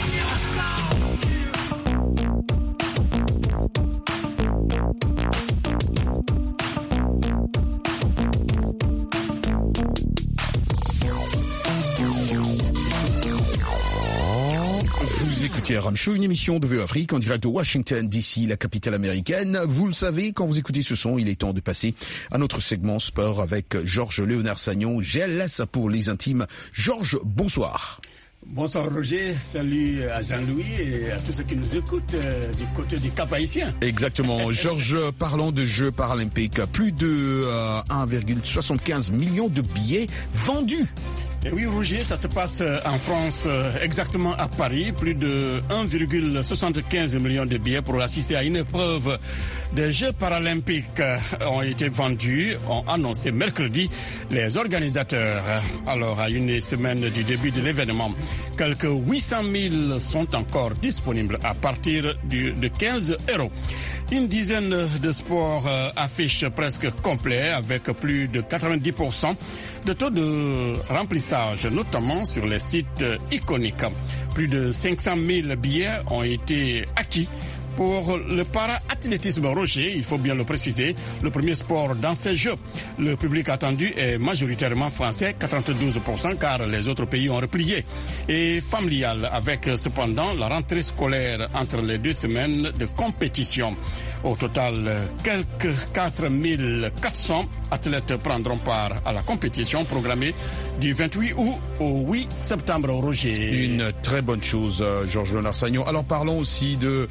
Vous écoutez RM Show, une émission de VOA Afrique en direct de Washington DC, la capitale américaine. Vous le savez, quand vous écoutez ce son, il est temps de passer à notre segment sport avec Georges Léonard Sagnon. GLS pour les intimes. Georges, bonsoir. Bonsoir Roger, salut à Jean-Louis et à tous ceux qui nous écoutent du côté du Cap Haïtien. Exactement. Georges, parlons de Jeux paralympiques. Plus de 1,75 million de billets vendus. Et oui, Roger, ça se passe en France, exactement à Paris. Plus de 1,75 million de billets pour assister à une épreuve des Jeux paralympiques ont été vendus, ont annoncé mercredi les organisateurs. Alors, à une semaine du début de l'événement, quelques 800 000 sont encore disponibles à partir de 15 €. Une dizaine de sports affichent presque complet avec plus de 90% de taux de remplissage, notamment sur les sites iconiques. Plus de 500 000 billets ont été acquis pour le para-athlétisme. Roger, il faut bien le préciser, le premier sport dans ces Jeux. Le public attendu est majoritairement français, 92%, car les autres pays ont replié. Et familial, avec cependant la rentrée scolaire entre les 2 semaines de compétition. Au total, quelques 4400 athlètes prendront part à la compétition programmée du 28 août au 8 septembre. Roger. Une très bonne chose, Georges Léonard Sagnon. Alors parlons aussi de Joe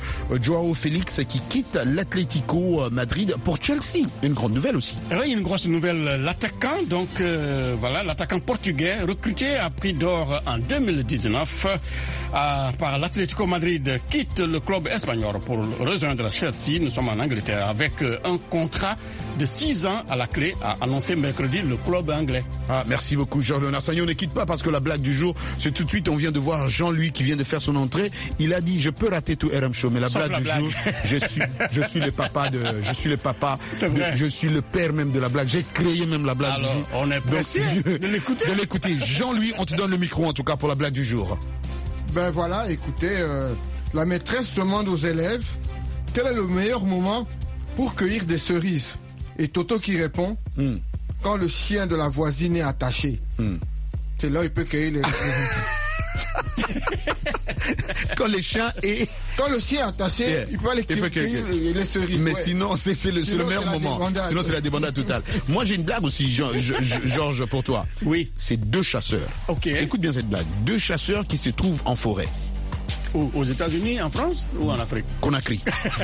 Joao Félix qui quitte l'Atlético Madrid pour Chelsea. Une grande nouvelle aussi. Oui, une grosse nouvelle. L'attaquant, l'attaquant portugais recruté à prix d'or en 2019 par l'Atlético Madrid quitte le club espagnol pour rejoindre Chelsea. Nous sommes en Angleterre avec un contrat de 6 ans à la clé, a annoncé mercredi le club anglais. Ah, merci beaucoup, Georges-Léonard Sagnon. Ne quitte pas parce que la blague du jour, c'est tout de suite, on vient de voir Jean-Louis qui vient de faire son entrée. Il a dit, je peux rater tout RM Show, mais la blague du jour, je suis le papa C'est vrai. je suis le père même de la blague. J'ai créé même la blague Alors, du jour. on est pressé de l'écouter. De l'écouter. Jean-Louis, on te donne le micro en tout cas pour la blague du jour. Ben voilà, écoutez, la maîtresse demande aux élèves quel est le meilleur moment pour cueillir des cerises. Et Toto qui répond, quand le chien de la voisine est attaché. C'est là où il peut cueillir les cerises. Quand le chien est attaché, il peut aller cueillir les cerises. Mais sinon, c'est le meilleur moment. Sinon, c'est la débandade totale. Moi, j'ai une blague aussi, Georges, pour toi. Oui. C'est 2 chasseurs. Ok. Écoute bien cette blague. 2 chasseurs qui se trouvent en forêt. Où, aux États-Unis, en France ou en Afrique? Conakry.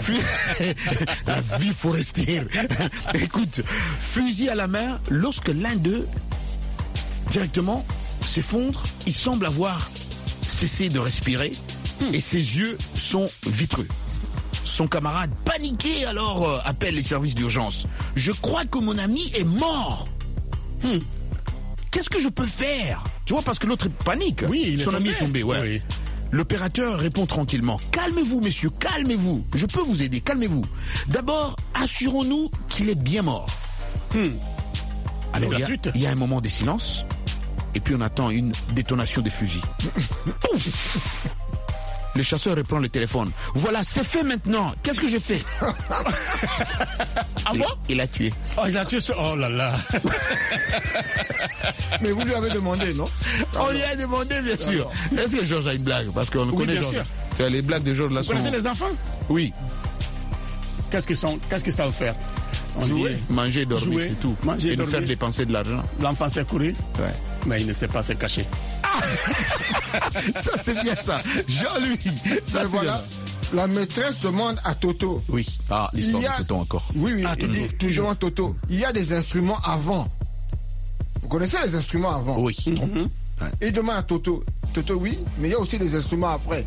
La vie forestière. Écoute, fusil à la main, lorsque l'un d'eux, directement, s'effondre, il semble avoir cessé de respirer et ses yeux sont vitreux. Son camarade, paniqué, alors appelle les services d'urgence. Je crois que mon ami est mort. Qu'est-ce que je peux faire? Tu vois, parce que l'autre panique. Oui, son ami est tombé, ouais. Oui. L'opérateur répond tranquillement. Calmez-vous, messieurs, calmez-vous. Je peux vous aider, calmez-vous. D'abord, assurons-nous qu'il est bien mort. Alors, il y a un moment de silence, et puis on attend une détonation de fusil. Pouf! Le chasseur reprend le téléphone. Voilà, c'est fait maintenant. Qu'est-ce que j'ai fait? Ah bon? Il a tué. Oh, il a tué ce... Oh là là. Mais vous lui avez demandé, non? On lui a demandé, bien sûr. Est-ce que Georges a une blague? Parce qu'on connaît bien Georges. sûr. Tu as les blagues de Georges là. Vous connaissez les enfants? Oui. Qu'est-ce qu'ils savent faire? Jouer, manger, dormir, c'est tout. Manger, et nous dormir. faire dépenser de l'argent. L'enfant sait courir, ouais. Mais il ne sait pas se cacher. Ça, c'est bien ça. Jean-Louis. Ça, c'est voilà. Bien. La maîtresse demande à Toto. Oui. Ah, l'histoire de Toto encore. Oui. Ah, il dit toujours à Toto. Il y a des instruments avant. Vous connaissez les instruments avant? Oui. Ouais. Il demande à Toto. Toto, oui, mais il y a aussi des instruments après.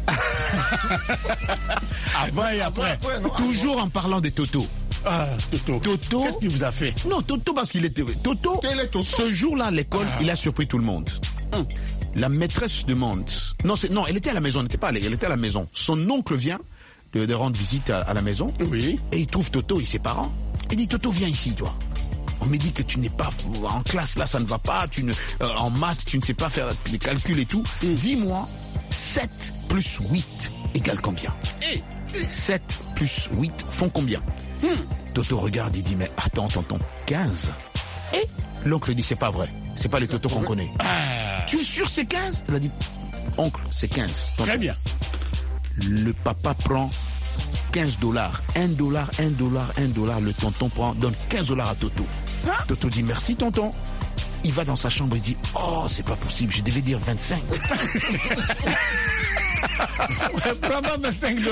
Avant et après. Toujours en parlant de Toto. Ah, Toto. Qu'est-ce qu'il vous a fait? Non, Toto parce qu'il était... Toto, ce jour-là à l'école, il a surpris tout le monde. La maîtresse demande... Non, elle était à la maison, elle n'était pas allée, elle était à la maison. Son oncle vient de rendre visite à la maison. Oui. Et il trouve Toto et ses parents. Il dit, Toto, viens ici, toi. On me dit que tu n'es pas en classe, là, ça ne va pas. En maths, tu ne sais pas faire les calculs et tout. Dis-moi, 7 plus 8 égale combien? 7 plus 8 font combien? Toto regarde et dit, mais attends, tonton, 15. Et l'oncle dit, c'est pas vrai. C'est pas les Toto qu'on connaît. Tu es sûr c'est 15? Elle a dit, oncle, c'est 15. Tonton. Très bien. Le papa prend $15. $1, $1. Le tonton donne $15 à Toto. Toto dit, merci, tonton. Il va dans sa chambre et dit, oh, c'est pas possible, je devais dire 25. Vraiment $25.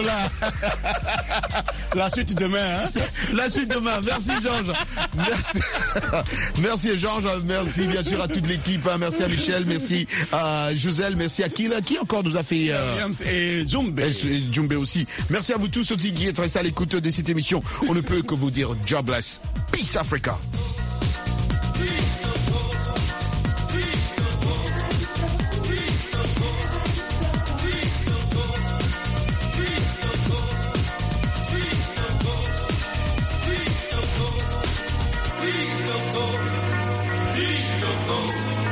La suite demain, hein? La suite demain. Merci, Georges. Merci. Merci, Georges. Merci, bien sûr, à toute l'équipe. Merci à Michel. Merci à Joselle. Merci à qui encore nous a fait, et Djumbe. Et Djumbe aussi. Merci à vous tous aussi qui êtes restés à l'écoute de cette émission. On ne peut que vous dire, jobless. Peace Africa.